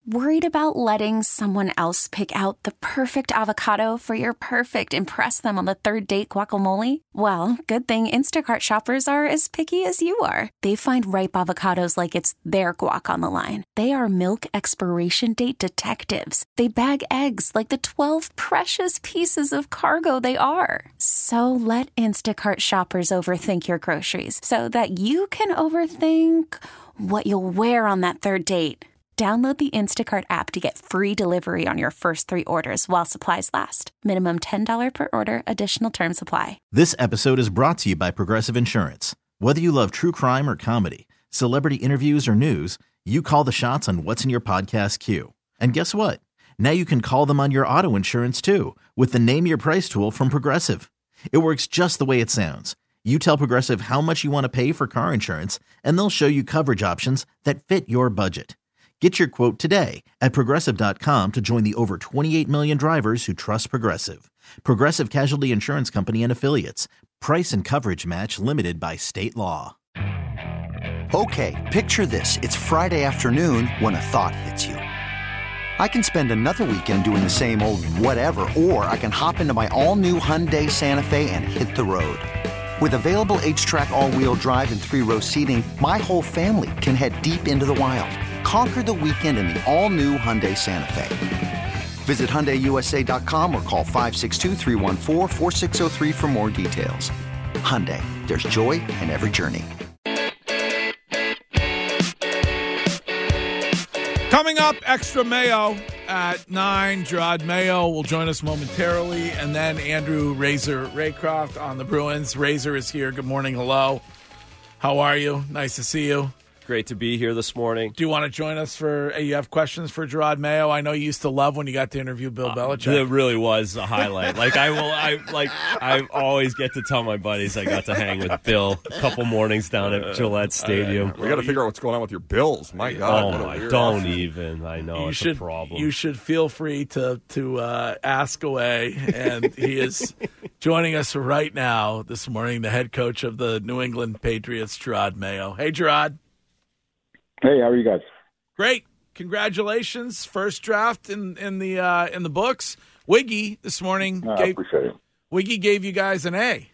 Worried about letting someone else pick out the perfect avocado for your perfect impress them on the third date guacamole? Well, good thing Instacart shoppers are as picky as you are. They find ripe avocados like it's their guac on the line. They are milk expiration date detectives. They bag eggs like the 12 precious pieces of cargo they are. So let Instacart shoppers overthink your groceries so that you can overthink what you'll wear on that third date. Download the Instacart app to get free delivery on your first 3 orders while supplies last. Minimum $10 per order. Additional terms apply. This episode is brought to you by Progressive Insurance. Whether you love true crime or comedy, celebrity interviews or news, you call the shots on what's in your podcast queue. And guess what? Now you can call them on your auto insurance too with the Name Your Price tool from Progressive. It works just the way it sounds. You tell Progressive how much you want to pay for car insurance, and they'll show you coverage options that fit your budget. Get your quote today at Progressive.com to join the over 28 million drivers who trust Progressive. Progressive Casualty Insurance Company and Affiliates. Price and coverage match limited by state law. Okay, picture this. It's Friday afternoon when a thought hits you. I can spend another weekend doing the same old whatever, or I can hop into my all-new Hyundai Santa Fe and hit the road. With available H-Track all-wheel drive and 3-row seating, my whole family can head deep into the wild. Conquer the weekend in the all-new Hyundai Santa Fe. Visit HyundaiUSA.com or call 562-314-4603 for more details. Hyundai, there's joy in every journey. Coming up, Extra Mayo at 9. Gerard Mayo will join us momentarily. And then Andrew Razor Raycroft on the Bruins. Razor is here. Good morning. Hello. How are you? Nice to see you. Great to be here this morning. Do you want to join us for, you have questions for Gerard Mayo? I know you used to love when you got to interview Bill Belichick. It really was a highlight. I always get to tell my buddies I got to hang with Bill a couple mornings down at Gillette Stadium. We got to figure out what's going on with your Bills. My God. Oh, my, don't even. I know it's a problem. You should feel free to ask away. And he is joining us right now this morning, the head coach of the New England Patriots, Gerard Mayo. Hey, Gerard. Hey, how are you guys? Great. Congratulations. First draft in the books. Wiggy this morning. I appreciate it. Wiggy gave you guys an A.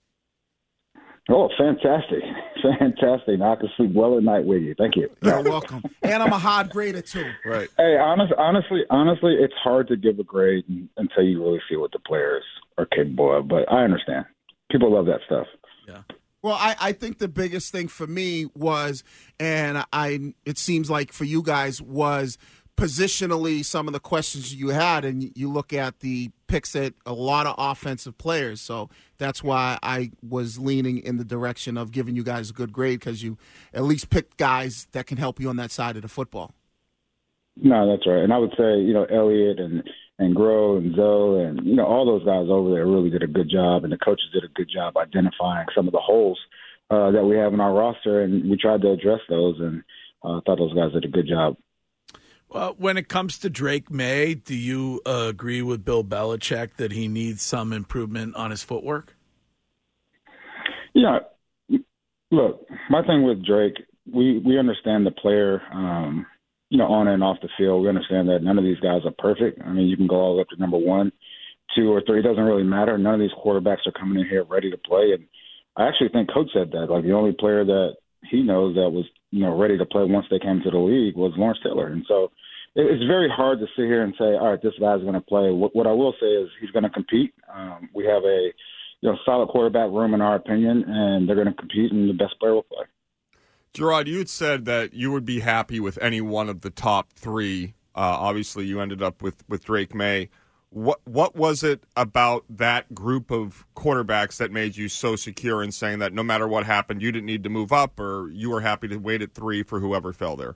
Oh, fantastic. Fantastic. I can sleep well at night, Wiggy. Thank you. You're welcome. And I'm a hard grader, too. Right. Hey, honestly, it's hard to give a grade until you really see what the players are capable of, but I understand. People love that stuff. Yeah. Well, I think the biggest thing for me was, and it seems like for you guys, was positionally some of the questions you had, and you look at the picks at a lot of offensive players. So that's why I was leaning in the direction of giving you guys a good grade, because you at least picked guys that can help you on that side of the football. No, that's right. And I would say, Elliott and Groh and Zoe and, all those guys over there really did a good job, and the coaches did a good job identifying some of the holes that we have in our roster, and we tried to address those, and I thought those guys did a good job. Well, when it comes to Drake May, do you agree with Bill Belichick that he needs some improvement on his footwork? Yeah. Look, my thing with Drake, we understand the player, on and off the field. We understand that none of these guys are perfect. I mean, you can go all the way up to number 1, 2, or 3. It doesn't really matter. None of these quarterbacks are coming in here ready to play. And I actually think Coach said that. Like, the only player that he knows that was, ready to play once they came to the league was Lawrence Taylor. And so it's very hard to sit here and say, all right, this guy's going to play. What I will say is he's going to compete. We have a solid quarterback room, in our opinion, and they're going to compete, and the best player will play. Gerard, you had said that you would be happy with any one of the top 3. Obviously, you ended up with Drake May. What was it about that group of quarterbacks that made you so secure in saying that no matter what happened, you didn't need to move up, or you were happy to wait at 3 for whoever fell there?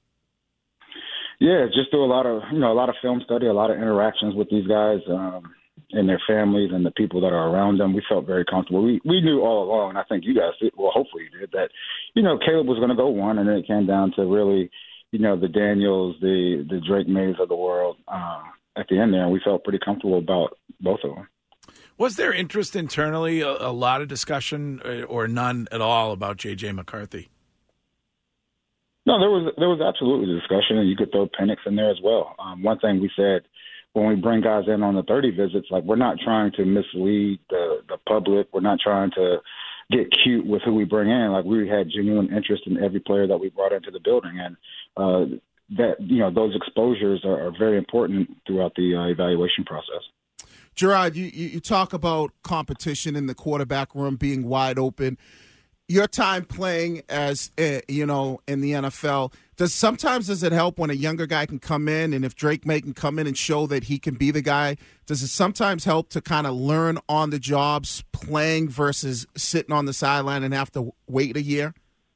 Yeah, just do a lot of film study, a lot of interactions with these guys and their families and the people that are around them. We felt very comfortable. We knew all along, and I think you guys did, well, hopefully you did, that, Caleb was going to go 1, and then it came down to really, the Daniels, the Drake Mays of the world at the end there, and we felt pretty comfortable about both of them. Was there interest internally, a lot of discussion or none at all about J.J. McCarthy? No, there was absolutely discussion, and you could throw Penix in there as well. One thing we said when we bring guys in on the 30 visits, like, we're not trying to mislead the public. We're not trying to get cute with who we bring in. Like, we had genuine interest in every player that we brought into the building, and that, you know, those exposures are very important throughout the evaluation process. Gerard, you talk about competition in the quarterback room being wide open. Your time playing as, in the NFL, does it help when a younger guy can come in, and if Drake Maye can come in and show that he can be the guy, does it sometimes help to kind of learn on the jobs playing versus sitting on the sideline and have to wait a year?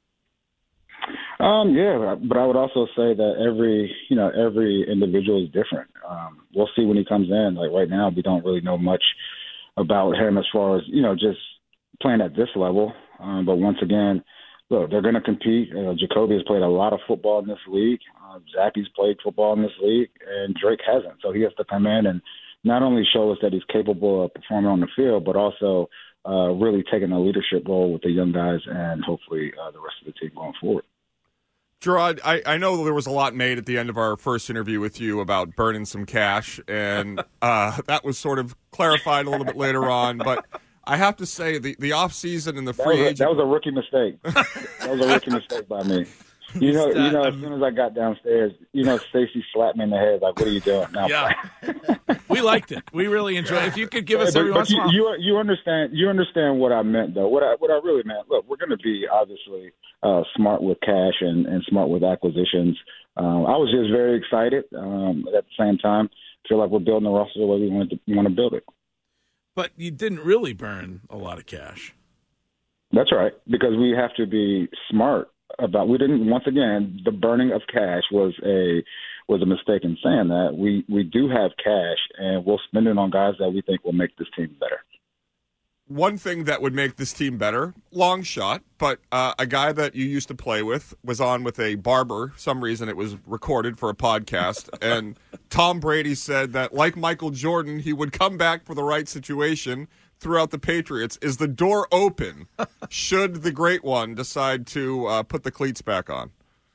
Yeah, but I would also say that every individual is different. We'll see when he comes in. Like, right now, we don't really know much about him as far as, just playing at this level. But once again, look, they're going to compete. Jacoby has played a lot of football in this league. Zappy's played football in this league, and Drake hasn't. So he has to come in and not only show us that he's capable of performing on the field, but also really taking a leadership role with the young guys and hopefully the rest of the team going forward. Gerard, I know there was a lot made at the end of our first interview with you about burning some cash, and that was sort of clarified a little bit later on, but I have to say the offseason and the free agent... That was a rookie mistake. That was a rookie mistake by me. You know, as soon as I got downstairs, Stacey slapped me in the head, like, what are you doing? Now, yeah. We liked it. We really enjoyed it. If you could give us every once in a while. You understand what I meant, though. What I really meant, look, we're going to be obviously smart with cash and smart with acquisitions. I was just very excited. At the same time, feel like we're building the roster the way we want to build it. But you didn't really burn a lot of cash. That's right, because we have to be smart about. We didn't. Once again, the burning of cash was a mistake in saying that. We do have cash, and we'll spend it on guys that we think will make this team better. One thing that would make this team better, long shot, but a guy that you used to play with was on with a barber. For some reason it was recorded for a podcast, and Tom Brady said that, like Michael Jordan, he would come back for the right situation throughout the Patriots. Is the door open should the great one decide to put the cleats back on?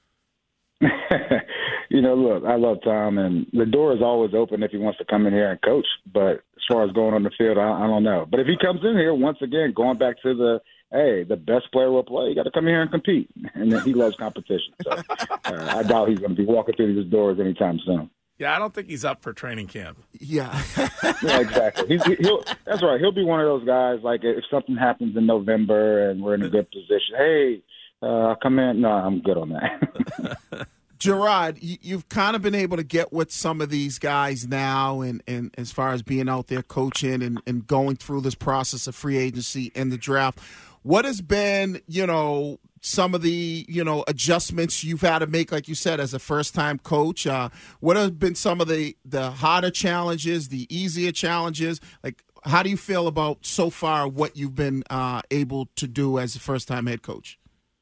Look, I love Tom, and the door is always open if he wants to come in here and coach. But as far as going on the field, I don't know. But if he comes in here, once again, going back to the best player will play, you got to come here and compete. And he loves competition. So I doubt he's going to be walking through these doors anytime soon. Yeah, I don't think he's up for training camp. Yeah. Yeah, exactly. That's right. He'll be one of those guys, like, if something happens in November and we're in a good position, hey, I'll come in. No, I'm good on that. Gerard, you've kind of been able to get with some of these guys now, and as far as being out there coaching and going through this process of free agency and the draft. What has been, some of the, adjustments you've had to make, like you said, as a first-time coach? What have been some of the harder challenges, the easier challenges? Like, how do you feel about so far what you've been able to do as a first-time head coach?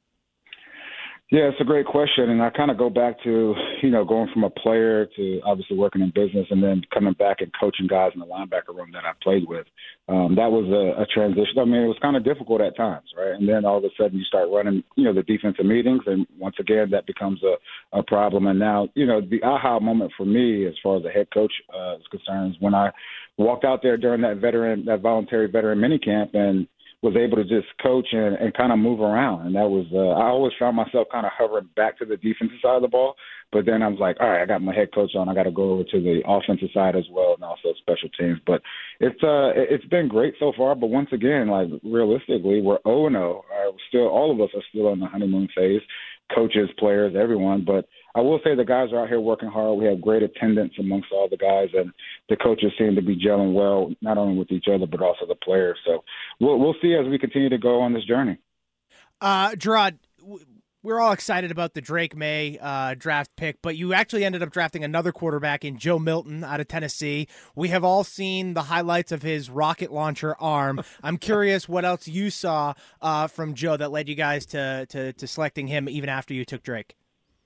Yeah, it's a great question, and I kind of go back to, going from a player to obviously working in business and then coming back and coaching guys in the linebacker room that I played with. That was a transition. I mean, it was kind of difficult at times, right? And then all of a sudden you start running, the defensive meetings, and once again that becomes a problem. And now, the aha moment for me as far as the head coach is concerned is when I walked out there during that voluntary veteran minicamp and was able to just coach and kind of move around. And that was, I always found myself kind of hovering back to the defensive side of the ball. But then I was like, all right, I got my head coach on. I got to go over to the offensive side as well, and also special teams. But it's been great so far. But once again, like, realistically, we're 0-0. Still, all of us are still in the honeymoon phase, coaches, players, everyone. But I will say the guys are out here working hard. We have great attendance amongst all the guys, and the coaches seem to be gelling well, not only with each other but also the players. So we'll see as we continue to go on this journey. Gerard, we're all excited about the Drake Maye draft pick, but you actually ended up drafting another quarterback in Joe Milton out of Tennessee. We have all seen the highlights of his rocket launcher arm. I'm curious what else you saw from Joe that led you guys to selecting him even after you took Drake.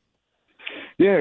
Yeah,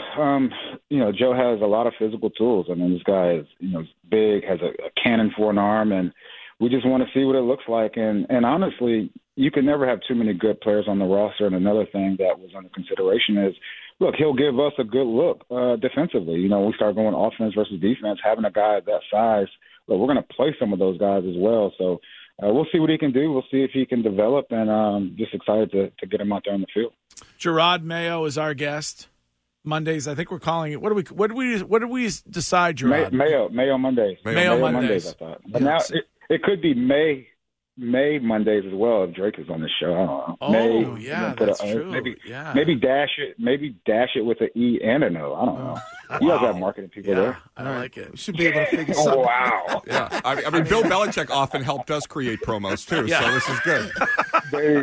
Joe has a lot of physical tools. I mean, this guy is, big, has a cannon for an arm, and we just want to see what it looks like. And honestly, you can never have too many good players on the roster. And another thing that was under consideration is, look, he'll give us a good look defensively. You know, we start going offense versus defense, having a guy that size, look, we're going to play some of those guys as well. So we'll see what he can do. We'll see if he can develop, and just excited to get him out there on the field. Gerard Mayo is our guest. Mondays, I think we're calling it. What did we decide, Gerard? Mayo Mondays. Mayo Mondays. I thought. But now it could be May Mondays as well if Drake is on the show. I don't know. Oh, yeah, that's true. Maybe dash it with an E and an O. I don't know. You guys have marketing people there. I like it. We should be able to figure something out. Wow. Yeah, I mean, Bill Belichick often helped us create promos too, so this is good. There you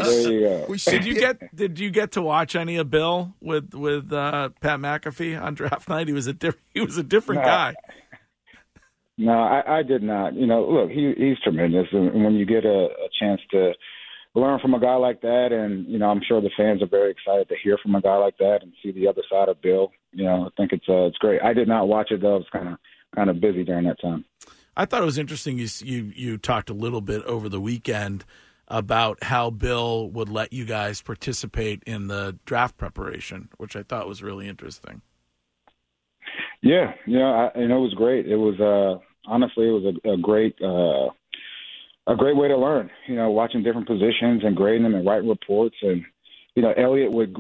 go. Did you get to watch any of Bill with Pat McAfee on draft night? He was a different guy. No, I did not. You know, look, he's tremendous, and when you get a chance to learn from a guy like that, and you know, I'm sure the fans are very excited to hear from a guy like that and see the other side of Bill. You know, I think it's great. I did not watch it though; I was kind of busy during that time. I thought it was interesting. You talked a little bit over the weekend about how Bill would let you guys participate in the draft preparation, which I thought was really interesting. Yeah, it was great. It was honestly, it was a great way to learn. You know, watching different positions and grading them and writing reports. And you know, Elliot would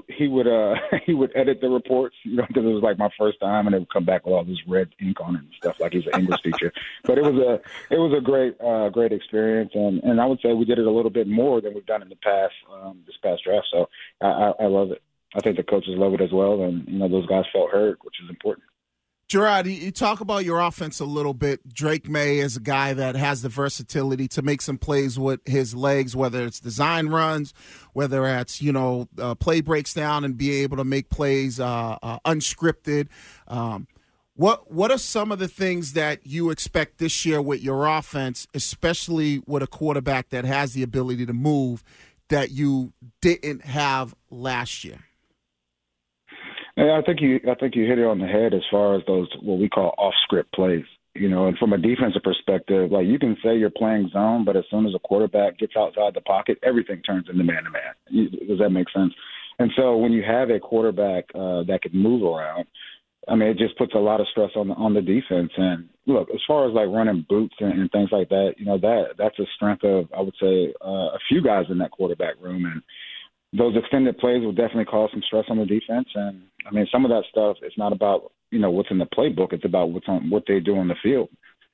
edit the reports. You know, because it was like my first time, and it would come back with all this red ink on it and stuff like he's an English teacher. But it was a great experience, and I would say we did it a little bit more than we've done in the past this past draft. So I love it. I think the coaches love it as well, and you know, those guys felt heard, which is important. Gerard, you talk about your offense a little bit. Drake May is a guy that has the versatility to make some plays with his legs, whether it's design runs, whether it's, play breaks down and be able to make plays unscripted. What are some of the things that you expect this year with your offense, especially with a quarterback that has the ability to move, that you didn't have last year? Yeah, I think you hit it on the head as far as those what we call off-script plays. You know, and from a defensive perspective, like you can say you're playing zone, but as soon as a quarterback gets outside the pocket, everything turns into man-to-man. Does that make sense? And so when you have a quarterback that can move around, I mean, it just puts a lot of stress on the defense. And look, as far as like running boots and things like that, you know, that's a strength of, I would say, a few guys in that quarterback room. And those extended plays will definitely cause some stress on the defense. And I mean, some of that stuff, it's not about, you know, what's in the playbook. It's about what they do on the field.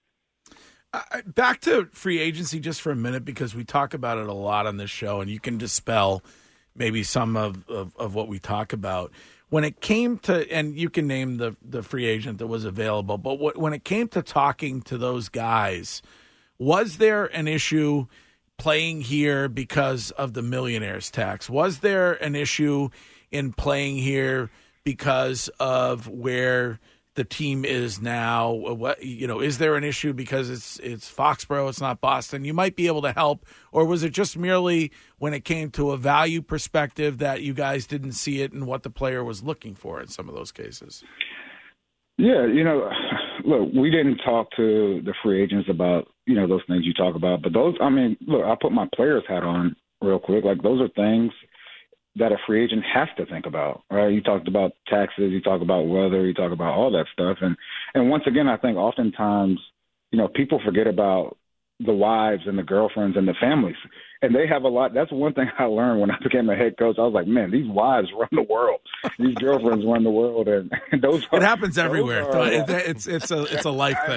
Back to free agency just for a minute, because we talk about it a lot on this show, and you can dispel maybe some of what we talk about. When it came to, and you can name the free agent that was available, but when it came to talking to those guys, was there an issue playing here because of the millionaire's tax? Was there an issue in playing here because of where the team is now? What, you know, is there an issue because it's Foxborough, it's not Boston? You might be able to help, or was it just merely when it came to a value perspective that you guys didn't see it in what the player was looking for in some of those cases? Yeah, you know, look, we didn't talk to the free agents about, you know, those things you talk about. But those, I mean, look, I'll put my player's hat on real quick. Like, those are things that a free agent has to think about, right? You talked about taxes, you talk about weather, you talk about all that stuff. And once again, I think oftentimes, you know, people forget about the wives and the girlfriends and the families. And they have a lot. That's one thing I learned when I became a head coach. I was like, man, these wives run the world. These girlfriends run the world. And those are, it happens everywhere. It's a life thing.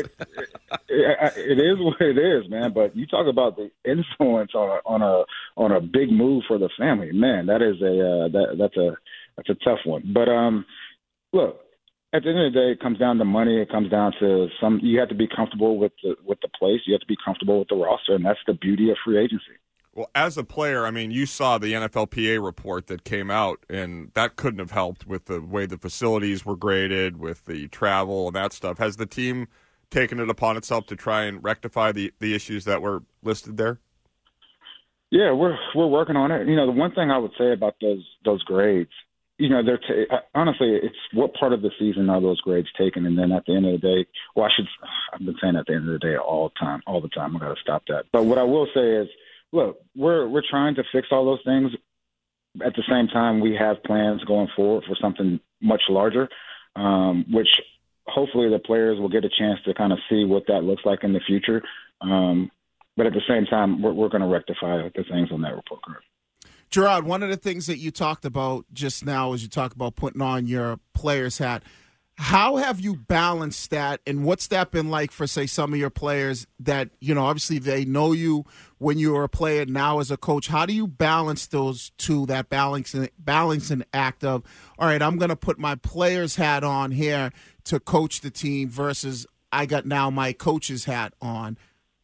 It is what it is, man. But you talk about the influence on a big move for the family. Man, that is that's a tough one. But look, at the end of the day, it comes down to money. It comes down to you have to be comfortable with the place. You have to be comfortable with the roster, and that's the beauty of free agency. Well, as a player, I mean, you saw the NFLPA report that came out, and that couldn't have helped with the way the facilities were graded, with the travel and that stuff. Has the team taken it upon itself to try and rectify the issues that were listed there? Yeah, we're working on it. You know, the one thing I would say about those grades honestly, it's what part of the season are those grades taken? And then at the end of the day, I've been saying at the end of the day all the time. I got to stop that. But what I will say is, look, we're trying to fix all those things. At the same time, we have plans going forward for something much larger, which hopefully the players will get a chance to kind of see what that looks like in the future. But at the same time, we're going to rectify the things on that report card. Gerard, one of the things that you talked about just now is you talked about putting on your player's hat. How have you balanced that, and what's that been like for, say, some of your players that, obviously they know you when you were a player, now as a coach? How do you balance those two, that balancing act of, all right, I'm going to put my player's hat on here to coach the team versus I got now my coach's hat on?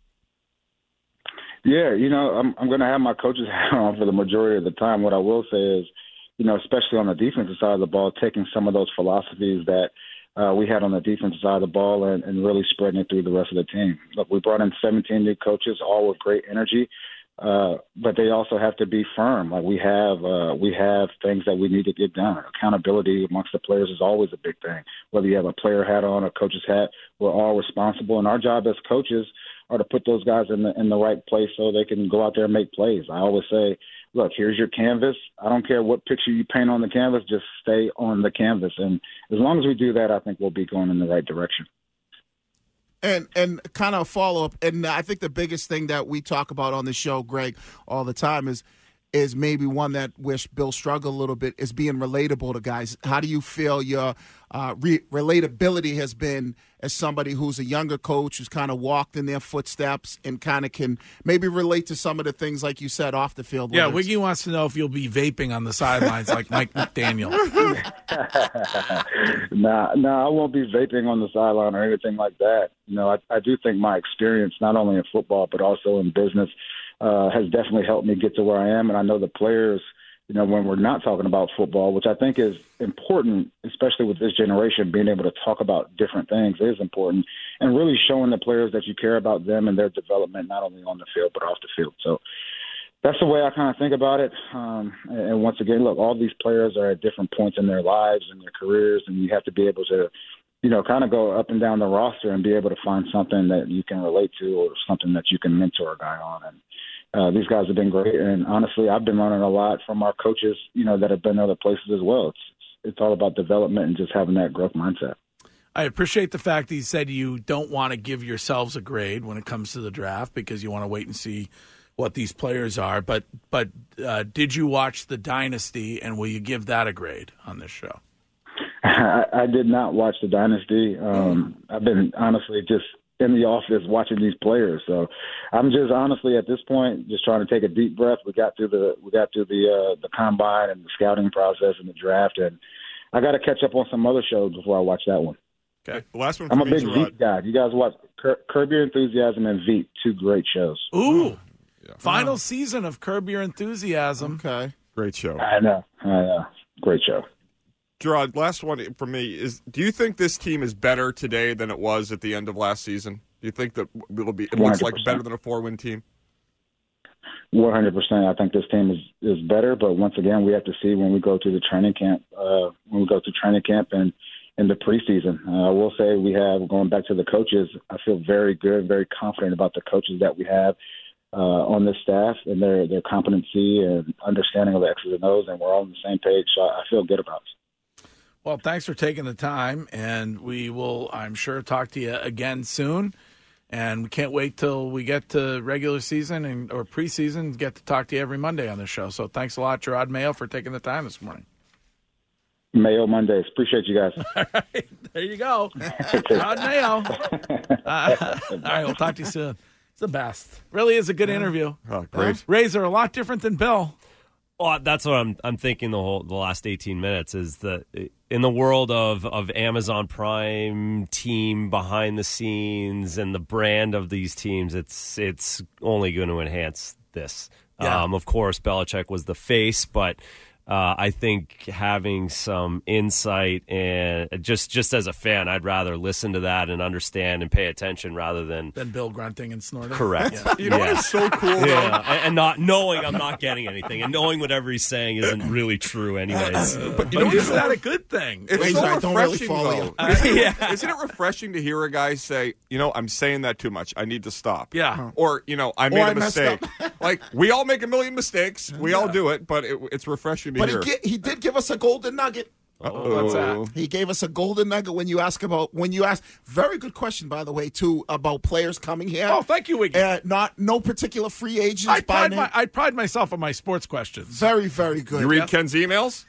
Yeah, I'm going to have my coach's hat on for the majority of the time. What I will say is, especially on the defensive side of the ball, taking some of those philosophies that we had on the defensive side of the ball and really spreading it through the rest of the team. Look, we brought in 17 new coaches, all with great energy, but they also have to be firm. Like we have things that we need to get done. Accountability amongst the players is always a big thing. Whether you have a player hat on, a coach's hat, we're all responsible, and our job as coaches are to put those guys in the right place so they can go out there and make plays. I always say, look, here's your canvas. I don't care what picture you paint on the canvas, just stay on the canvas. And as long as we do that, I think we'll be going in the right direction. And kind of follow up, and I think the biggest thing that we talk about on the show, Greg, all the time is maybe one that wish Bill struggled a little bit, is being relatable to guys. How do you feel your relatability has been as somebody who's a younger coach who's kind of walked in their footsteps and kind of can maybe relate to some of the things, like you said, off the field? Yeah, Wiggy wants to know if you'll be vaping on the sidelines like Mike McDaniel. Nah, I won't be vaping on the sideline or anything like that. I do think my experience, not only in football but also in business, has definitely helped me get to where I am. And I know the players, when we're not talking about football, which I think is important, especially with this generation, being able to talk about different things is important, and really showing the players that you care about them and their development, not only on the field but off the field. So that's the way I kind of think about it. And once again, look, all these players are at different points in their lives and their careers, and you have to be able to, kind of go up and down the roster and be able to find something that you can relate to or something that you can mentor a guy on. And these guys have been great. And honestly, I've been learning a lot from our coaches, that have been other places as well. It's all about development and just having that growth mindset. I appreciate the fact that you said you don't want to give yourselves a grade when it comes to the draft because you want to wait and see what these players are. But did you watch The Dynasty, and will you give that a grade on this show? I did not watch The Dynasty. I've been honestly just in the office watching these players, so I'm just honestly at this point just trying to take a deep breath. We got through the combine and the scouting process and the draft, and I got to catch up on some other shows before I watch that one. Okay, last one. I'm a big Veep guy. You guys watch Curb Your Enthusiasm and Veep, two great shows. Ooh, yeah. Final season of Curb Your Enthusiasm. Okay, great show. I know, great show. Gerard, last one for me is: do you think this team is better today than it was at the end of last season? Do you think that it looks like better than a 4-win team? 100%. I think this team is better, but once again, we have to see when we go to the training camp. And in the preseason, I will say going back to the coaches, I feel very good, very confident about the coaches that we have on this staff and their competency and understanding of the X's and O's, and we're all on the same page. So I feel good about it. Well, thanks for taking the time, and we will, I'm sure, talk to you again soon. And we can't wait till we get to regular season or preseason and get to talk to you every Monday on the show. So thanks a lot, Gerard Mayo, for taking the time this morning. Mayo Mondays. Appreciate you guys. All right, there you go. Gerard Mayo. All right, we'll talk to you soon. It's the best. Really is a good interview. Oh, great. Razor, a lot different than Bill. Well, that's what I'm thinking the last 18 minutes is that in the world of Amazon Prime team behind the scenes and the brand of these teams, it's only going to enhance this. Yeah. Of course, Belichick was the face, but I think having some insight and just as a fan, I'd rather listen to that and understand and pay attention rather than Bill grunting and snorting. Correct. Yeah. You know what's so cool, though? Yeah, and not knowing I'm not getting anything, and knowing whatever he's saying isn't really true, anyways. But is that a good thing? It's so I don't really refreshing, follow though. you. Isn't it refreshing to hear a guy say, I'm saying that too much. I need to stop. Yeah. Or, I made I a messed mistake. up. Like, we all make a million mistakes. We all do it, but it's refreshing to But hear. he did give us a golden nugget. What's that? He gave us a golden nugget when you ask, very good question, by the way, too, about players coming here. Oh, thank you, Wiggy. No particular free agents. I pride myself on my sports questions. Very, very good. You read Ken's emails?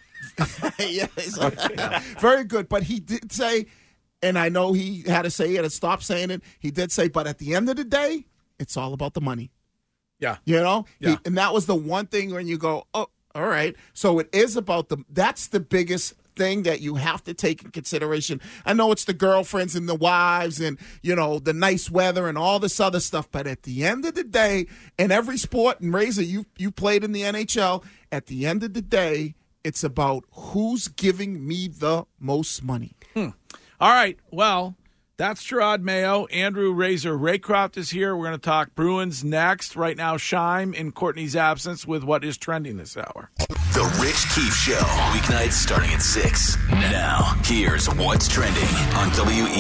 Yes. Very good. But he did say, and I know he had to say it and stop saying it, he did say, but at the end of the day, it's all about the money. Yeah. Yeah. And that was the one thing when you go, oh, all right. So it is about that's the biggest thing that you have to take in consideration. I know it's the girlfriends and the wives and, the nice weather and all this other stuff. But at the end of the day, in every sport, and Razor, you played in the NHL, at the end of the day, it's about who's giving me the most money. All right. Well, that's Gerard Mayo. Andrew Razor Raycroft is here. We're going to talk Bruins next. Right now, Scheim in Courtney's absence with what is trending this hour. The Rich Keefe Show, weeknights starting at 6. Now, here's what's trending on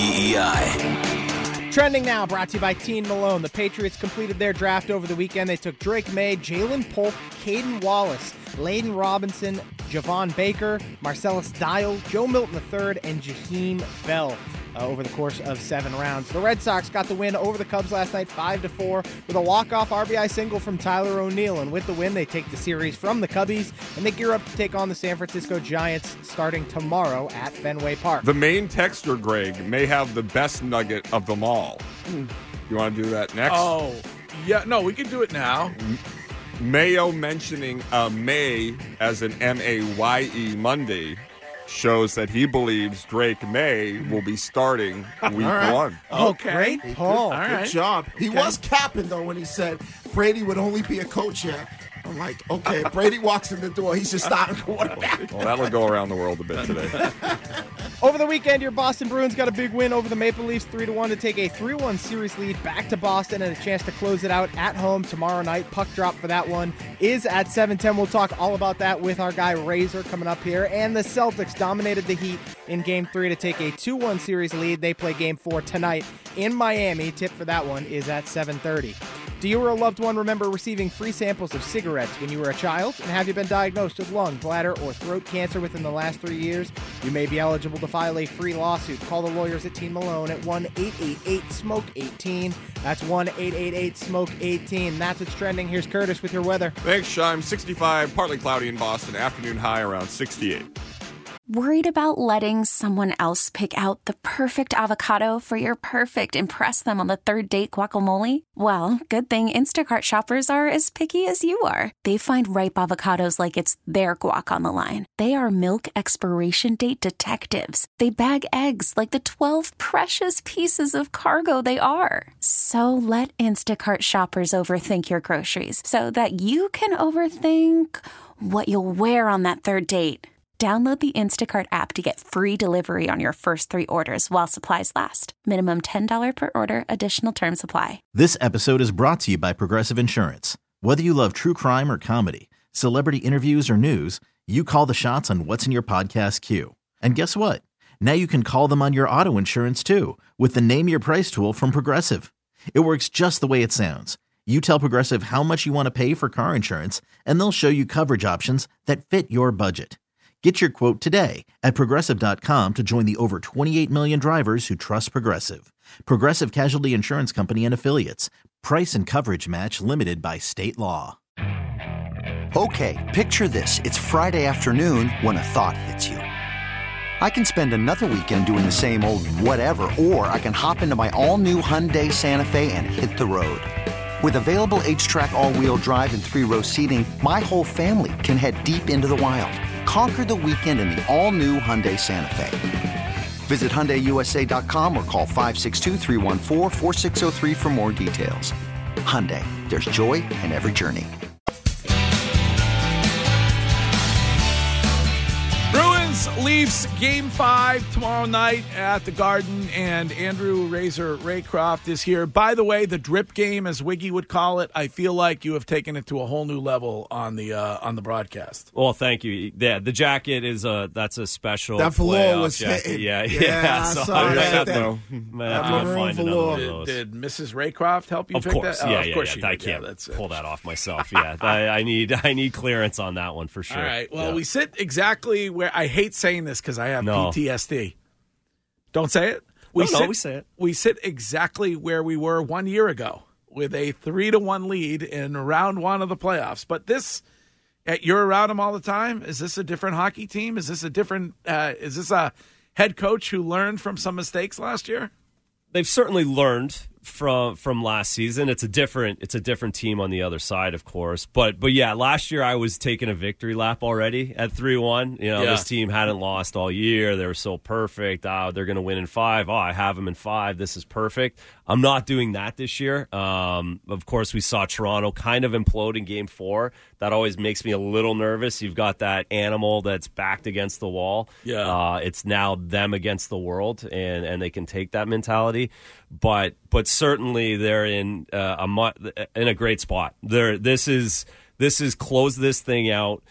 WEEI. Trending now, brought to you by Teen Malone. The Patriots completed their draft over the weekend. They took Drake May, Jalen Polk, Caden Wallace, Layden Robinson, Javon Baker, Marcellus Dial, Joe Milton III, and Jaheim Bell over the course of 7 rounds. The Red Sox got the win over the Cubs last night, 5-4, with a walk-off RBI single from Tyler O'Neill. And with the win, they take the series from the Cubbies, and they gear up to take on the San Francisco Giants starting tomorrow at Fenway Park. The main texter, Greg, may have the best nugget of them all. You want to do that next? Oh, yeah. No, we can do it now. Mayo mentioning May as an M-A-Y-E Monday shows that he believes Drake May will be starting week 1. Okay. Great pull. Good job. He was capping, though, when he said Brady would only be a coach here. I'm like, okay, Brady walks in the door. He's just starting quarterback. Well, that'll go around the world a bit today. Over the weekend, your Boston Bruins got a big win over the Maple Leafs 3-1 to take a 3-1 series lead back to Boston and a chance to close it out at home tomorrow night. Puck drop for that one is at 7:10. We'll talk all about that with our guy Razor coming up here. And the Celtics dominated the Heat in Game 3 to take a 2-1 series lead. They play Game 4 tonight in Miami. Tip for that one is at 7:30. Do you or a loved one remember receiving free samples of cigarettes when you were a child? And have you been diagnosed with lung, bladder, or throat cancer within the last 3 years? You may be eligible to file a free lawsuit. Call the lawyers at Teen Malone at 1-888-SMOKE-18. That's 1-888-SMOKE-18. That's what's trending. Here's Curtis with your weather. Thanks, Scheim. 65, partly cloudy in Boston. Afternoon high around 68. Worried about letting someone else pick out the perfect avocado for your perfect impress them on the third date guacamole? Well, good thing Instacart shoppers are as picky as you are. They find ripe avocados like it's their guac on the line. They are milk expiration date detectives. They bag eggs like the 12 precious pieces of cargo they are. So let Instacart shoppers overthink your groceries so that you can overthink what you'll wear on that third date. Download the Instacart app to get free delivery on your first 3 orders while supplies last. Minimum $10 per order. Additional terms apply. This episode is brought to you by Progressive Insurance. Whether you love true crime or comedy, celebrity interviews or news, you call the shots on what's in your podcast queue. And guess what? Now you can call them on your auto insurance too with the Name Your Price tool from Progressive. It works just the way it sounds. You tell Progressive how much you want to pay for car insurance, and they'll show you coverage options that fit your budget. Get your quote today at Progressive.com to join the over 28 million drivers who trust Progressive. Progressive Casualty Insurance Company and Affiliates. Price and coverage match limited by state law. Okay, picture this. It's Friday afternoon when a thought hits you. I can spend another weekend doing the same old whatever, or I can hop into my all-new Hyundai Santa Fe and hit the road. With available H-Track all-wheel drive and 3-row seating, my whole family can head deep into the wild. Conquer the weekend in the all-new Hyundai Santa Fe. Visit HyundaiUSA.com or call 562-314-4603 for more details. Hyundai, there's joy in every journey. Leafs Game 5 tomorrow night at the Garden, and Andrew Razor Raycroft is here. By the way, the drip game, as Wiggy would call it, I feel like you have taken it to a whole new level on the broadcast. Well, thank you. Yeah, the jacket is that's a special. That velour was jacket. hitting. Yeah. I so saw I that. might have to find another one of those. Did Mrs. Raycroft help you Of pick course, that? yeah, Of course she I did. can't That's pull that off myself. Yeah, I need clearance on that one for sure. All right. Well, Yeah. we sit exactly where I hate saying this because I have PTSD. Don't say it. We say it. We sit exactly where we were 1 year ago with a 3-1 lead in round one of the playoffs. But you're around them all the time. Is this a different hockey team? Is this a different? Is this a head coach who learned from some mistakes last year? They've certainly learned from last season. It's a different team on the other side, of course. But yeah, last year I was taking a victory lap already at 3-1. This team hadn't lost all year. They were so perfect. They're going to win in 5. I have them in 5. This is perfect. I'm not doing that this year. Of course, we saw Toronto kind of implode in Game 4. That always makes me a little nervous. You've got that animal that's backed against the wall. Yeah. It's now them against the world, and they can take that mentality. But certainly they're in a great spot. This is close this thing out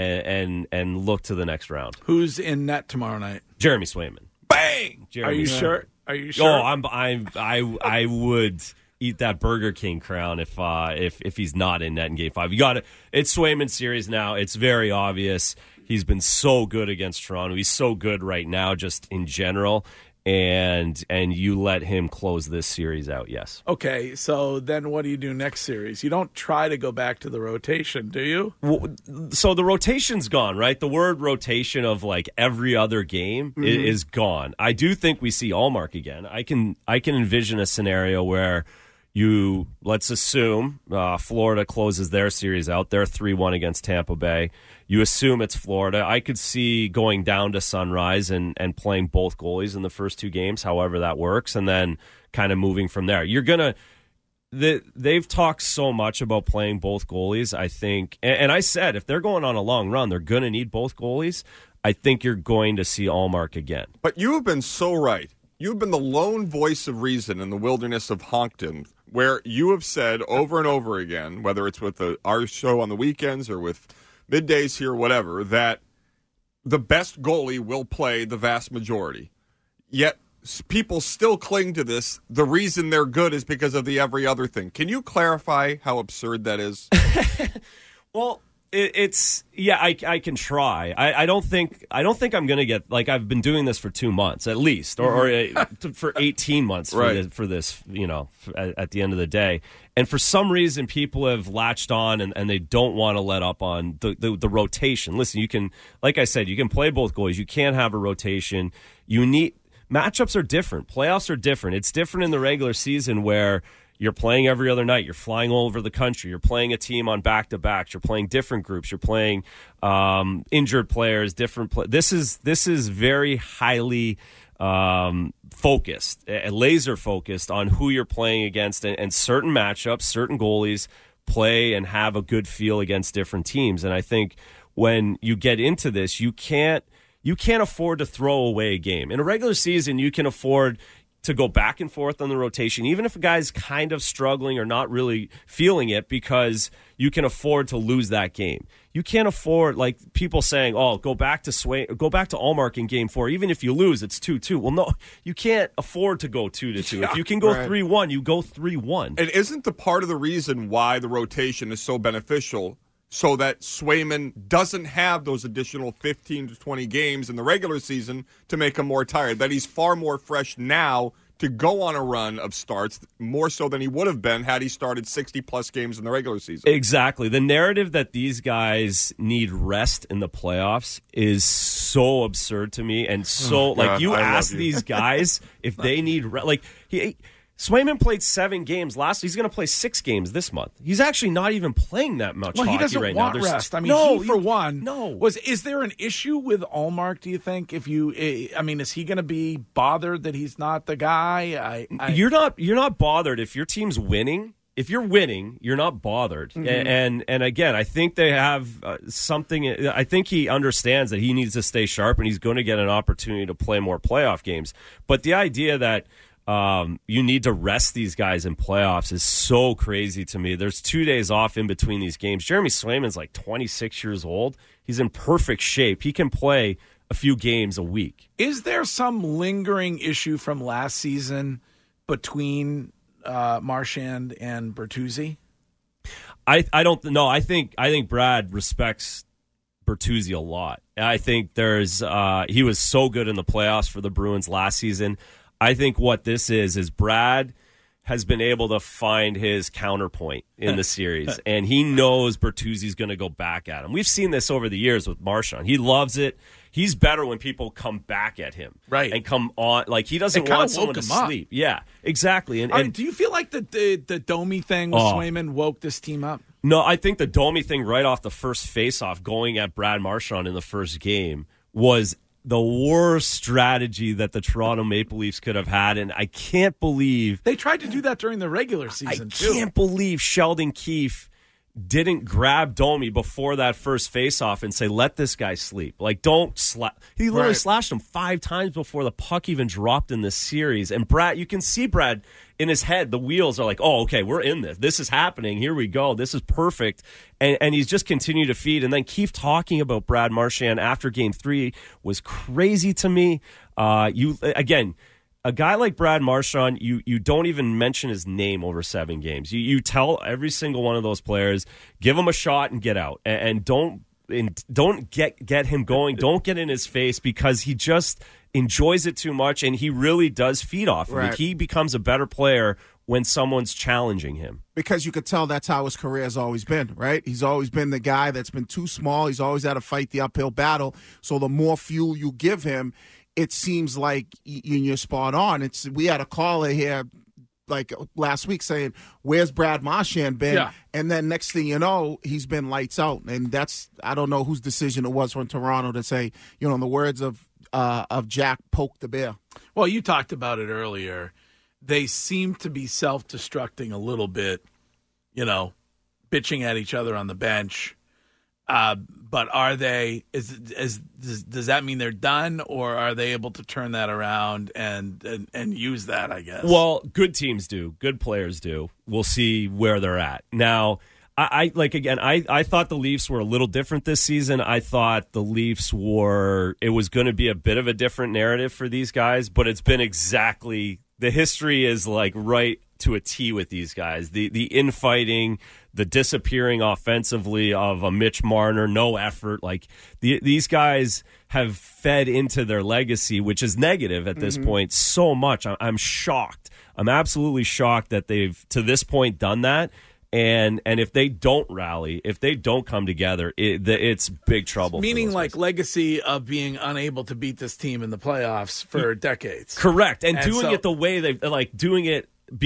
and look to the next round. Who's in net tomorrow night? Jeremy Swayman. Bang! Jeremy Are you Swayman. sure? Are you sure? Oh, I would eat that Burger King crown if he's not in net in Game 5. You got it. It's Swayman series now. It's very obvious. He's been so good against Toronto. He's so good right now, just in general. And you let him close this series out, yes. Okay, so then what do you do next series? You don't try to go back to the rotation, do you? Well, so the rotation's gone, right? The word rotation of like every other game is gone. I do think we see Allmark again. I can envision a scenario where let's assume Florida closes their series out. They're 3-1 against Tampa Bay. You assume it's Florida. I could see going down to Sunrise and playing both goalies in the first 2 games, however that works, and then kind of moving from there. They've talked so much about playing both goalies, I think. And I said, if they're going on a long run, they're going to need both goalies. I think you're going to see Allmark again. But you have been so right. You've been the lone voice of reason in the wilderness of Honkton, where you have said over and over again, whether it's with our show on the weekends or with middays here, whatever, that the best goalie will play the vast majority. Yet people still cling to this. The reason they're good is because of the every other thing. Can you clarify how absurd that is? Well, I can try. I don't think I'm going to get, like, I've been doing this for 2 months at least, or for 18 months for this, at the end of the day. And for some reason, people have latched on and they don't want to let up on the rotation. Listen, you can, like I said, you can play both goalies. You can't have a rotation. Matchups are different. Playoffs are different. It's different in the regular season where you're playing every other night. You're flying all over the country. You're playing a team on back-to-backs. You're playing different groups. You're playing injured players, This is very highly focused, laser-focused on who you're playing against, and certain matchups, certain goalies play and have a good feel against different teams. And I think when you get into this, you can't afford to throw away a game. In a regular season, you can afford to go back and forth on the rotation, even if a guy's kind of struggling or not really feeling it, because you can afford to lose that game. You can't afford, like people saying, "Oh, go back to Allmark in Game 4. Even if you lose, it's 2-2." Well, no, you can't afford to go 2-2. If you can go 3-1, you go 3-1. And isn't the part of the reason why the rotation is so beneficial so that Swayman doesn't have those additional 15 to 20 games in the regular season to make him more tired, that he's far more fresh now to go on a run of starts, more so than he would have been had he started 60-plus games in the regular season? Exactly. The narrative that these guys need rest in the playoffs is so absurd to me, and so, you ask these guys if they need rest. Swayman played 7 games last. He's going to play 6 games this month. He's actually not even playing that much hockey right now. He doesn't want rest. I mean, is there an issue with Allmark, do you think? Is he going to be bothered that he's not the guy? You're not bothered if your team's winning if you're winning, you're not bothered. And again, I think they have something. I think he understands that he needs to stay sharp, and he's going to get an opportunity to play more playoff games. But the idea that you need to rest these guys in playoffs is so crazy to me. There's 2 days off in between these games. Jeremy Swayman's like 26 years old. He's in perfect shape. He can play a few games a week. Is there some lingering issue from last season between Marchand and Bertuzzi? I don't know. I think Brad respects Bertuzzi a lot. I think there's he was so good in the playoffs for the Bruins last season. I think what this is Brad has been able to find his counterpoint in the series, and he knows Bertuzzi's going to go back at him. We've seen this over the years with Marchand. He loves it. He's better when people come back at him, right, and come on. Like, he doesn't want someone to sleep. Yeah, exactly. And do you feel like the Domi thing with Swayman woke this team up? No, I think the Domi thing right off the first faceoff, going at Brad Marchand in the first game, was the worst strategy that the Toronto Maple Leafs could have had, and I can't believe they tried to do that during the regular season. I can't believe Sheldon Keefe didn't grab Domi before that first faceoff and say, let this guy sleep. Like, don't slap. He literally slashed him 5 times before the puck even dropped in this series. And Brad, you can see Brad in his head, the wheels are like, oh, okay, we're in this. This is happening. Here we go. This is perfect. And he's just continued to feed. And then Keefe talking about Brad Marchand after Game 3 was crazy to me. Again, a guy like Brad Marchand, you don't even mention his name over 7 games. You tell every single one of those players, give him a shot and get out, and don't get him going. Don't get in his face, because he just enjoys it too much, and he really does feed off of it. He becomes a better player when someone's challenging him. Because you could tell that's how his career has always been, right? He's always been the guy that's been too small. He's always had to fight the uphill battle. So the more fuel you give him, it seems like you're spot on. We had a caller here like last week saying, where's Brad Marchand been? Yeah. And then next thing you know, he's been lights out. And that's, I don't know whose decision it was from Toronto to say, in the words of Jack, poke the bear. Well, you talked about it earlier. They seem to be self-destructing a little bit, bitching at each other on the bench. But are they? Does that mean they're done, or are they able to turn that around and use that? I guess. Well, good teams do. Good players do. We'll see where they're at now. I thought the Leafs were a little different this season. I thought the Leafs it was going to be a bit of a different narrative for these guys, but it's been exactly, the history is like right to a T with these guys. The infighting, the disappearing offensively of a Mitch Marner, no effort. Like these guys have fed into their legacy, which is negative at this point, so much. I'm shocked. I'm absolutely shocked that they've to this point done that. And if they don't rally, if they don't come together, it's big trouble. Meaning like legacy of being unable to beat this team in the playoffs for decades. Correct. And doing it the way they like doing it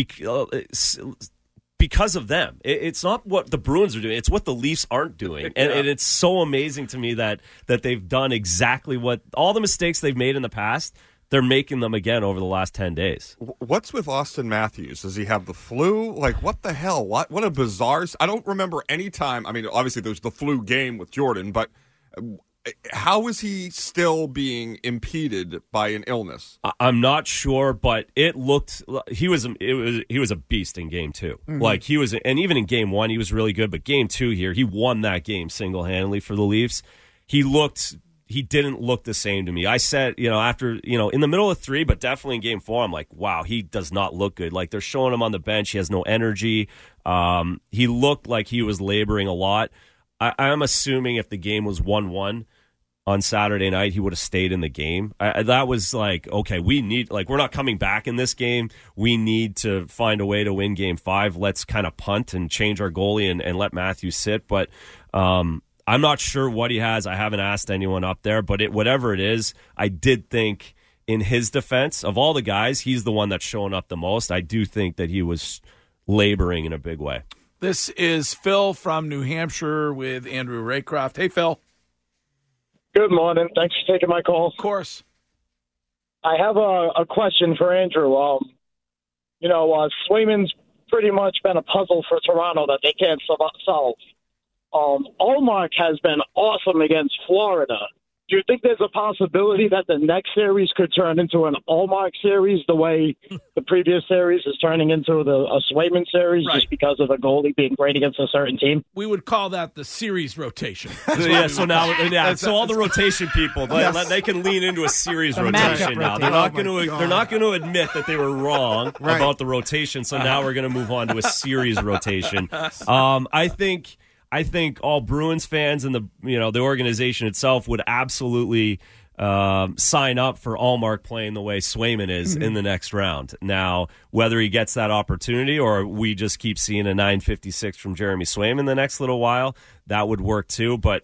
because of them. It's not what the Bruins are doing. It's what the Leafs aren't doing. And it's so amazing to me that they've done exactly what all the mistakes they've made in the past, they're making them again over the last 10 days. What's with Auston Matthews? Does he have the flu? Like, what the hell? What a bizarre... I don't remember any time... I mean, obviously, there's the flu game with Jordan, but how is he still being impeded by an illness? I'm not sure, but it looked... He was a beast in Game 2. Mm-hmm. Like, he was... And even in Game 1, he was really good, but Game 2 here, he won that game single-handedly for the Leafs. He didn't look the same to me. I said, after, in the middle of 3, but definitely in Game 4, I'm like, wow, he does not look good. Like, they're showing him on the bench. He has no energy. He looked like he was laboring a lot. I'm assuming if the game was 1-1 on Saturday night, he would have stayed in the game. That was like, okay, we're not coming back in this game. We need to find a way to win Game 5. Let's kind of punt and change our goalie and let Matthews sit. But, I'm not sure what he has. I haven't asked anyone up there, but whatever it is, I did think in his defense, of all the guys, he's the one that's showing up the most. I do think that he was laboring in a big way. This is Phil from New Hampshire with Andrew Raycroft. Hey, Phil. Good morning. Thanks for taking my call. Of course. I have a question for Andrew. Swayman's pretty much been a puzzle for Toronto that they can't solve. Allmark has been awesome against Florida. Do you think there's a possibility that the next series could turn into an Allmark series the way the previous series is turning into a Swayman series just because of the goalie being great against a certain team? We would call that the series rotation. So all the rotation people, they can lean into a series rotation now. They're not going to admit that they were wrong about the rotation, so now we're going to move on to a series rotation. I think all Bruins fans and the organization itself would absolutely sign up for Allmark playing the way Swayman is in the next round. Now, whether he gets that opportunity or we just keep seeing a 956 from Jeremy Swayman the next little while, that would work too. But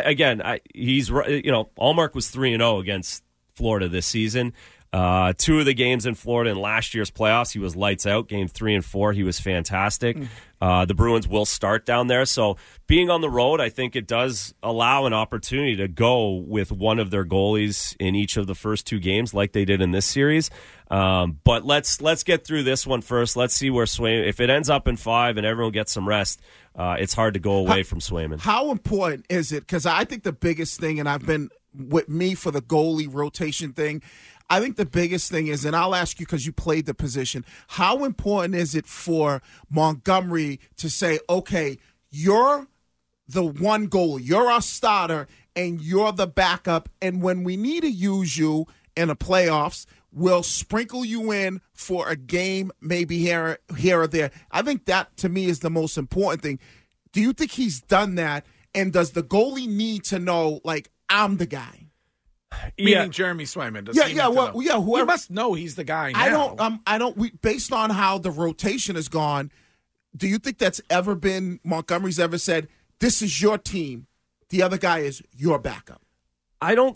he's Allmark was 3-0 against Florida this season. 2 of the games in Florida in last year's playoffs, he was lights out. Game 3 and 4, he was fantastic. The Bruins will start down there. So being on the road, I think it does allow an opportunity to go with one of their goalies in each of the first 2 games like they did in this series. But let's get through this one first. Let's see where Swayman, if it ends up in 5 and everyone gets some rest, it's hard to go away from Swayman. How important is it? Because I think the biggest thing, and I've been with me for the goalie rotation thing, I think the biggest thing is, and I'll ask you because you played the position, how important is it for Montgomery to say, okay, you're the one goalie, you're our starter, and you're the backup, and when we need to use you in the playoffs, we'll sprinkle you in for a game, maybe here or there. I think that, to me, is the most important thing. Do you think he's done that, and does the goalie need to know, like, I'm the guy? Meaning Jeremy Swayman. Whoever. He must know he's the guy now. I don't. Based on how the rotation has gone, do you think that's ever been Montgomery's ever said, "This is your team, the other guy is your backup"? Do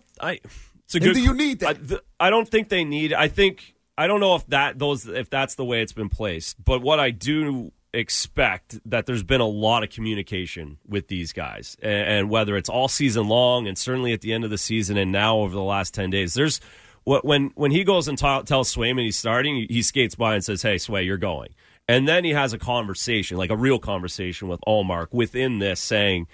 you need that? I don't think they need. I don't know if that's the way it's been placed. But what I do expect that there's been a lot of communication with these guys, and whether it's all season long and certainly at the end of the season and now over the last 10 days, there's when he goes and tells Swayman he's starting, he skates by and says, "Hey, Sway, you're going." And then he has a conversation, like a real conversation with Allmark within this, saying,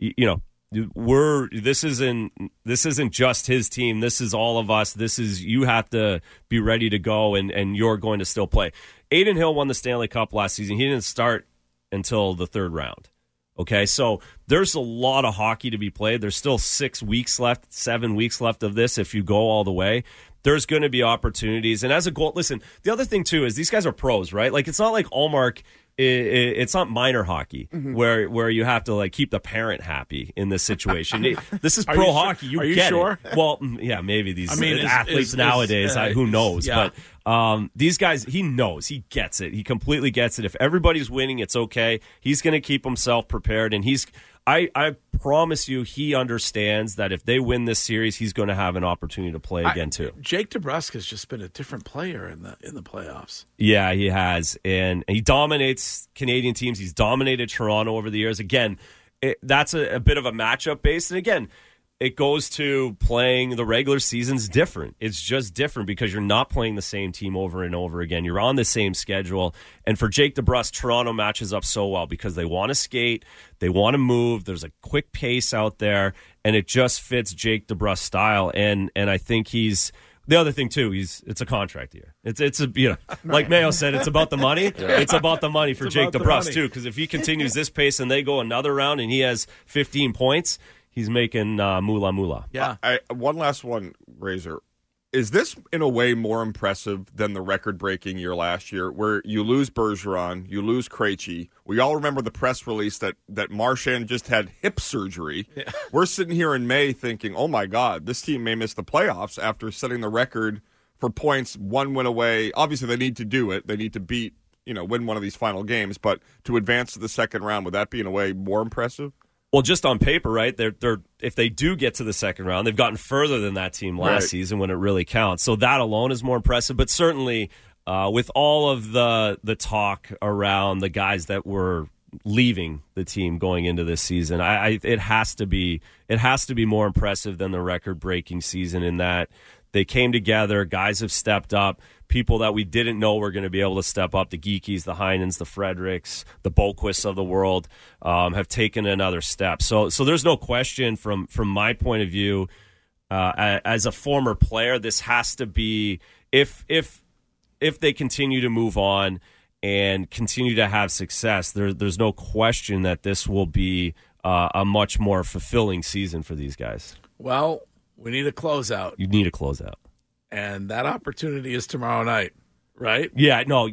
this isn't just his team. This is all of us. You have to be ready to go, and you're going to still play. Adin Hill won the Stanley Cup last season. He didn't start until the 3rd round. Okay, so there's a lot of hockey to be played. There's still 7 weeks left of this if you go all the way. There's going to be opportunities. And as a goal, listen, the other thing, too, is these guys are pros, right? Like, it's not like Allmark, it's not minor hockey where you have to, like, keep the parent happy in this situation. This is pro hockey. Are you sure? Well, yeah, maybe these athletes nowadays, who knows? Yeah. But these guys, he knows. He gets it. He completely gets it. If everybody's winning, it's okay. He's going to keep himself prepared, and I promise you, he understands that if they win this series, he's going to have an opportunity to play again too. Jake DeBrusk has just been a different player in the playoffs. Yeah, he has, and he dominates Canadian teams. He's dominated Toronto over the years. Again, that's a bit of a matchup based, and again, it goes to playing the regular season's different. It's just different because you're not playing the same team over and over again. You're on the same schedule. And for Jake DeBrusk, Toronto matches up so well because they want to skate, they want to move, there's a quick pace out there, and it just fits Jake DeBrusk's style. And I think he's the other thing too, it's a contract year. It's like Mayo said, it's about the money. Yeah. It's about the money for Jake DeBrusk too, because if he continues this pace and they go another round and he has 15 points, he's making moolah. Yeah. One last one, Razor. Is this, in a way, more impressive than the record-breaking year last year, where you lose Bergeron, you lose Krejci? We all remember the press release that Marchand just had hip surgery. Yeah. We're sitting here in May thinking, oh, my God, this team may miss the playoffs after setting the record for points 1 win away. Obviously, they need to do it. They need to win one of these final games. But to advance to the second round, would that be, in a way, more impressive? Well, just on paper, right? They're if they do get to the second round, they've gotten further than that team last season when it really counts. So that alone is more impressive. But certainly, with all of the talk around the guys that were leaving the team going into this season, it has to be more impressive than the record-breaking season in that They came together. Guys have stepped up. People that we didn't know were going to be able to step up, the Geekies, the Heinens, the Fredericks, the Boquists of the world, have taken another step. So there's no question from my point of view, as a former player, this has to be, if they continue to move on and continue to have success, there's no question that this will be a much more fulfilling season for these guys. Well, we need a closeout. You need a closeout. And that opportunity is tomorrow night, right? Yeah, no,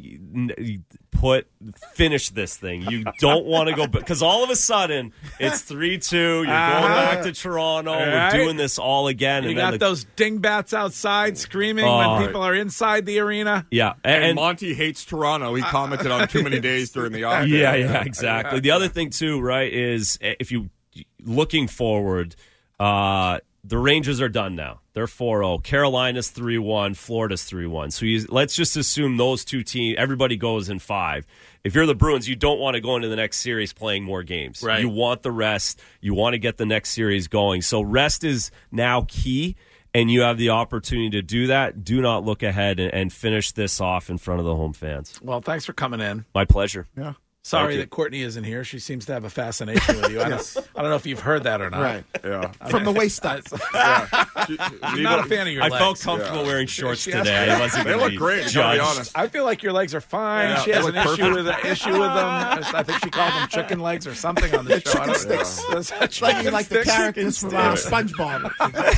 finish this thing. You don't want to go, because all of a sudden it's 3-2. You're going back to Toronto. Right. We're doing this all again. You got those dingbats outside screaming when people are inside the arena. Yeah, and Monty hates Toronto. He commented on too many days during the off. Yeah, exactly. The other thing too, right, is if you looking forward. The Rangers are done now. They're 4-0. Carolina's 3-1. Florida's 3-1. So let's just assume those two teams, everybody goes in 5. If you're the Bruins, you don't want to go into the next series playing more games. Right. You want the rest. You want to get the next series going. So rest is now key, and you have the opportunity to do that. Do not look ahead and finish this off in front of the home fans. Well, thanks for coming in. My pleasure. Yeah. Sorry that Courtney isn't here. She seems to have a fascination with you. I don't know if you've heard that or not. Right. Yeah. From the waist up. I'm not a fan of your legs. I felt comfortable wearing shorts today. They look great, to be honest. I feel like your legs are fine. She has an issue with them. I think she called them chicken legs or something on the show. Chicken sticks. Like the characters from SpongeBob.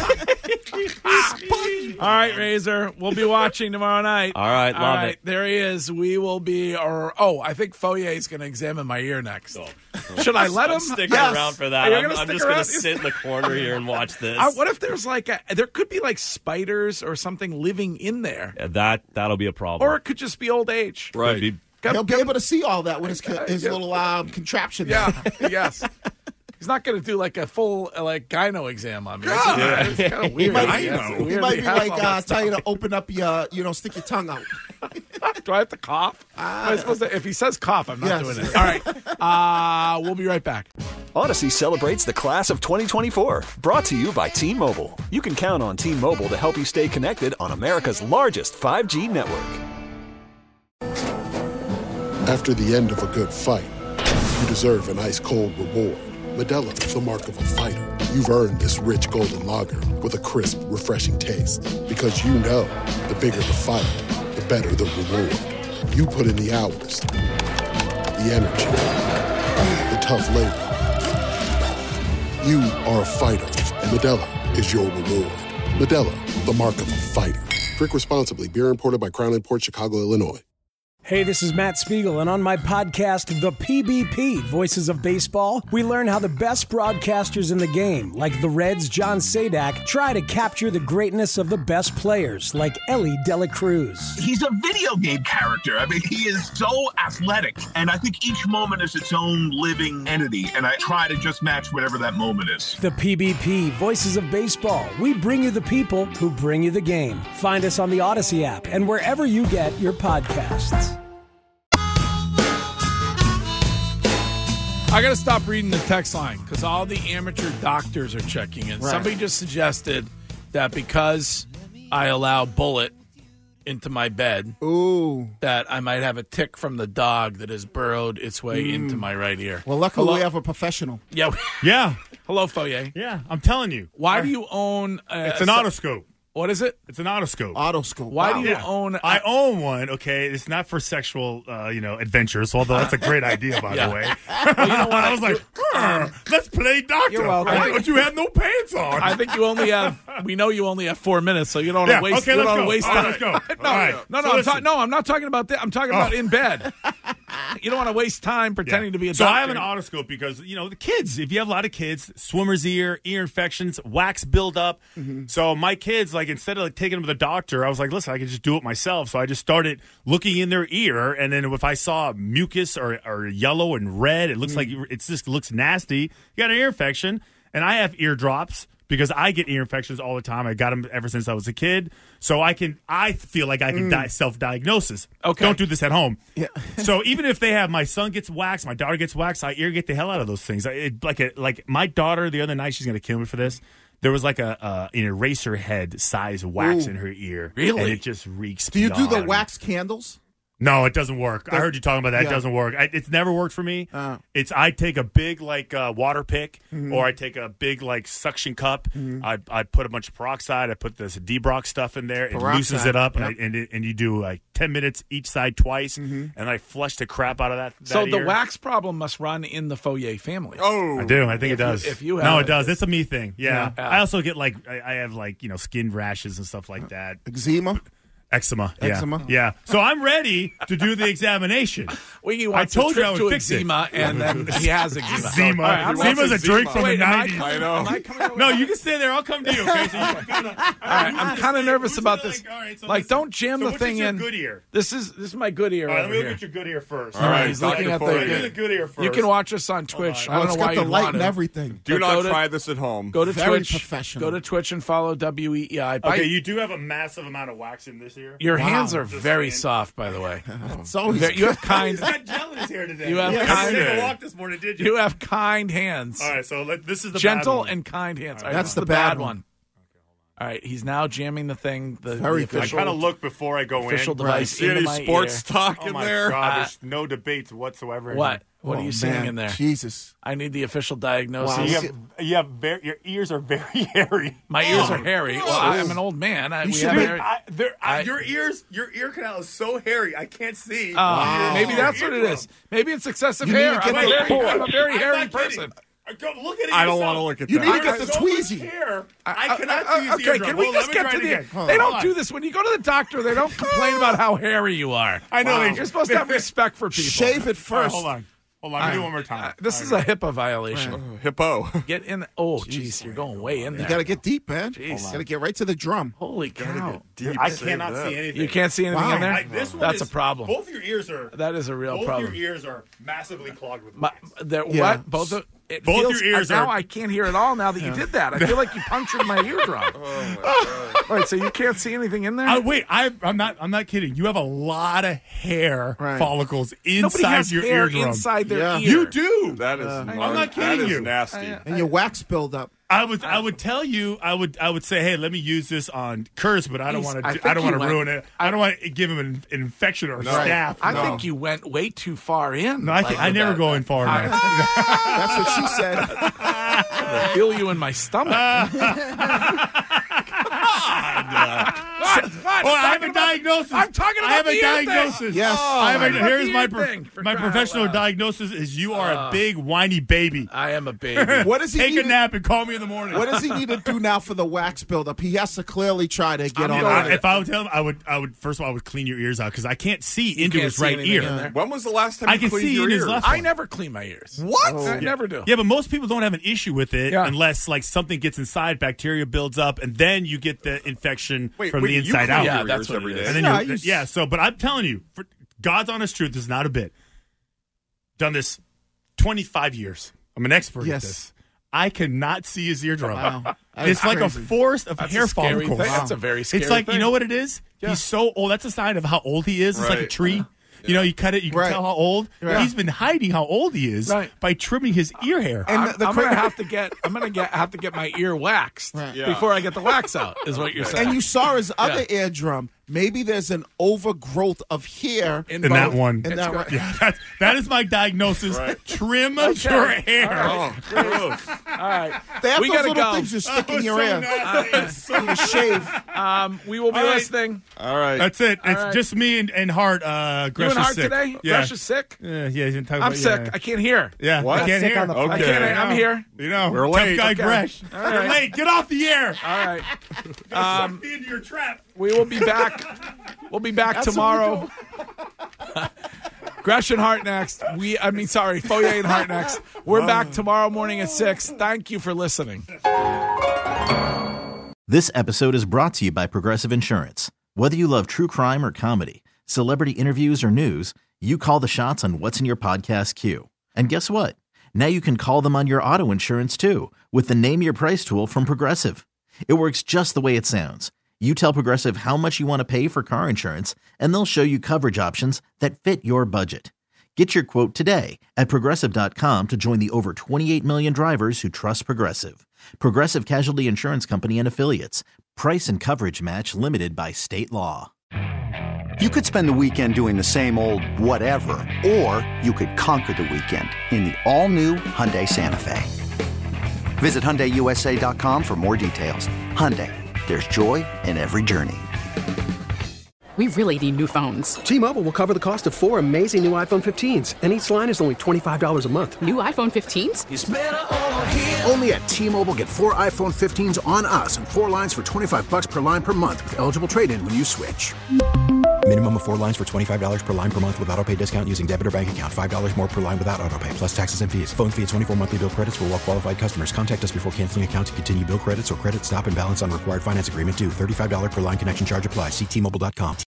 All right, Razor. We'll be watching tomorrow night. All right, love it. There he is. We will be, I think Foyer's going to examine my ear next. Should I let him? I'm sticking around for that. I'm just going to sit in the corner here and watch this. What if there's there could be spiders or something living in there? Yeah, that'll be a problem. Or it could just be old age. Right. He'll be able to see all that with his little contraption. Yeah, yes. He's not going to do a full gyno exam on me. It's kind of weird. He might be tell you to open up your, stick your tongue out. Do I have to cough? If he says cough, I'm not doing it. All right. We'll be right back. Odyssey celebrates the class of 2024. Brought to you by T-Mobile. You can count on T-Mobile to help you stay connected on America's largest 5G network. After the end of a good fight, you deserve an ice-cold reward. Modelo is the mark of a fighter. You've earned this rich golden lager with a crisp, refreshing taste. Because you know, the bigger the fight, the better the reward. You put in the hours, the energy, the tough labor. You are a fighter, and Modelo is your reward. Modelo, the mark of a fighter. Drink responsibly. Beer imported by Crown Imports, Chicago, Illinois. Hey, this is Matt Spiegel, and on my podcast, The PBP, Voices of Baseball, we learn how the best broadcasters in the game, like the Reds' John Sadak, try to capture the greatness of the best players, like Ellie De La Cruz. He's a video game character. I mean, he is so athletic, and I think each moment is its own living entity, and I try to just match whatever that moment is. The PBP, Voices of Baseball. We bring you the people who bring you the game. Find us on the Odyssey app and wherever you get your podcasts. I got to stop reading the text line because all the amateur doctors are checking in. Right. Somebody just suggested that because I allow Bullet into my bed, that I might have a tick from the dog that has burrowed its way into my right ear. Well, luckily we have a professional. Yeah. Yeah. Hello, Foyer. Yeah, I'm telling you. Why do you own... it's an otoscope. What is it? It's an otoscope. Otoscope. Why do you own... I own one, okay? It's not for sexual, adventures, although that's a great idea, by the way. Well, you know what? I was like, let's play doctor. You're welcome. Why don't you have no pants on? I think you only have... We know you only have 4 minutes, so you don't want to waste, okay, you don't waste time. Let's go. No, I'm not talking about that. I'm talking about in bed. You don't want to waste time pretending to be a doctor. So I have an otoscope because, the kids, if you have a lot of kids, swimmer's ear infections, wax buildup. Mm-hmm. So my kids, instead of taking them to the doctor, I was like, listen, I can just do it myself. So I just started looking in their ear, and then if I saw mucus or yellow and red, it looks like it just looks nasty. You got an ear infection, and I have ear drops because I get ear infections all the time. I got them ever since I was a kid. So I feel like I can self-diagnosis. Okay. Don't do this at home. Yeah. So even if my son gets waxed, my daughter gets waxed, I get the hell out of those things. Like my daughter the other night, she's going to kill me for this. there was like an eraser head size wax in her ear. Really? And it just reeks. Do you do the beyond. wax candles? No, it doesn't work. I heard you talking about that. Yeah. It doesn't work. It's never worked for me. I take a big water pick, or I take a big suction cup. I put a bunch of peroxide. I put this Debrox stuff in there. It loosens it up, and you do 10 minutes each side twice, and I flush the crap out of that. So the ear. wax problem must run in the Foyer family. Oh, I do. I think it does. If you have it does. It's a me thing. Yeah. Yeah. I also get I have skin rashes and stuff like that. Eczema. Eczema. Yeah. So I'm ready to do the examination. I told you I would fix eczema, it. And then he has eczema. Eczema. Right, Eczema's a drink from the 90s. I know. No, you can stay there. I'll come to you. Okay? So I'm kind of nervous about this. Don't jam the thing in. Good ear? This is my good ear. All right, over let me here. look at your good ear first. All right, he's looking at the good ear first. You can watch us on Twitch. I don't It's know why got the you'd light want and to. everything. Do not try this at home. Go to Very Twitch. professional. Go to Twitch and follow WEEI. Okay, you do have a massive amount of wax in this ear. Your hands are very soft, by the way. You have kind. He's got gel in his hair today. You have kind. You didn't walk this morning, did you? You have kind hands. All right, so this is the gentle bad one. and kind hands. All right, That's this is the bad one. All right, he's now jamming the thing. The Very official, I kind of look before I go official in. device See into any my sports ear. talk Oh in my there? God, there's no debates whatsoever. What? What are you seeing man. in there? Jesus. I need the official diagnosis. Wow. Your ears are very hairy. My ears are hairy. Well, I'm an old man. Your ear canal is so hairy. I can't see. Maybe that's what it is. Maybe it's excessive hair. I'm a very hairy person. Go look at it. I don't want to look at You that. need to get the tweezy. I cannot see his Okay, eardrum. can we Hold on, just let me get try to it the? again. They don't do this when you go to the doctor. They don't complain about how hairy you are. I know. You're supposed to have respect for people. Shave it All right, first. hold on. Let me do it one more time. This is a HIPAA violation. Hippo. Get in. Oh, jeez, you're going way in there. You got to get deep, man. Jeez. You got to get right to the drum. Holy cow! I cannot see anything. You can't see anything in there. This one That's is- a problem. Both your ears are. That is a real Both problem. your ears are massively clogged with wax. Yeah. What? Both of it Both feels, your ears now are- I can't hear at all. Now that you did that, I feel like you punctured my eardrum. All right, so you can't see anything in there. Wait, I'm not kidding. You have a lot of hair follicles Nobody inside has your hair eardrum. inside their Yeah. ear. You do. That is. I'm not kidding that is you. nasty. And your wax buildup. I would tell you. I would say, hey, let me use this on Curse, but I don't want I to. think I don't want you to went- ruin it. I don't want to give him an infection or staph. I think you went way too far in. No, I never go in far enough. That's what she said. I feel you in my stomach. I have a diagnosis. I'm talking about I have the a ear diagnosis. thing. Yes. Here's the my ear thing, for my crying out professional loud. diagnosis is you are a big whiny baby. I am a baby. What does he Take need a nap and call me in the morning. What does he need to do now for the wax buildup? He has to clearly try to get on going it. If I would tell him, I would first of all I would clean your ears out because I can't see into can't his see right anything ear. in there. When was the last time I you can cleaned see your in his ears? left I one. never clean my ears. What? I never do. Yeah, but most people don't have an issue with it Yeah. unless something gets inside, bacteria builds up, and then you get the infection from the you inside clean out. your Yeah, ears that's what every it day. is. And then Yeah, but I'm telling you, for God's honest truth, this is not a bit. Done this 25 years. I'm an expert Yes. at this. I cannot see his eardrum. Wow. It's like crazy. a forest of That's hair a scary follicles. thing. That's a very scary It's like, thing. you know what it is? He's so old. That's a sign of how old he is. It's like a Right. tree. You know, you cut it, you can Right. tell how old. Right. He's been hiding how old he is Right. by trimming his ear hair. And I'm gonna have to get my ear waxed Yeah. before I get the wax out. Is what you're saying? And you saw his other eardrum. Maybe there's an overgrowth of hair In in both. that one. in that. Yeah, that is my diognosis. Trim your hair. Oh, gross. All right, They have we those gotta little go. things you stick in your so ear. nice. You shave. We will be All right. listening. All right. That's it. It's right. just me and Hart. You Gresh and is Hart sick. today? Yeah. Gresh is sick. Yeah, he's been talking I'm about, sick. Yeah. I can't hear. Yeah, What? I can't Sick hear. on the Okay. I can't. I'm here. You know, We're tough late. guy Okay. Gresh. All You're right. late. Get off the air. All right. Suck me into your trap. We will be back. We'll be back tomorrow. Gresh and Hart next. Foyer and Hart next. We're back tomorrow morning at 6. Thank you for listening. This episode is brought to you by Progressive Insurance. Whether you love true crime or comedy, celebrity interviews or news, you call the shots on what's in your podcast queue. And guess what? Now you can call them on your auto insurance too with the Name Your Price tool from Progressive. It works just the way it sounds. You tell Progressive how much you want to pay for car insurance, and they'll show you coverage options that fit your budget. Get your quote today at Progressive.com to join the over 28 million drivers who trust Progressive. Progressive Casualty Insurance Company and Affiliates. Price and coverage match limited by state law. You could spend the weekend doing the same old whatever, or you could conquer the weekend in the all-new Hyundai Santa Fe. Visit HyundaiUSA.com for more details. Hyundai, there's joy in every journey. We really need new phones. T-Mobile will cover the cost of 4 amazing new iPhone 15s, and each line is only $25 a month. New iPhone 15s? It's better over here. Only at T-Mobile, get 4 iPhone 15s on us and 4 lines for $25 per line per month with eligible trade-in when you switch. Minimum of 4 lines for $25 per line per month with autopay discount using debit or bank account. $5 more per line without autopay, plus taxes and fees. Phone fee at 24 monthly bill credits for well-qualified customers. Contact us before canceling account to continue bill credits or credit stop and balance on required finance agreement due. $35 per line connection charge applies. See T-Mobile.com.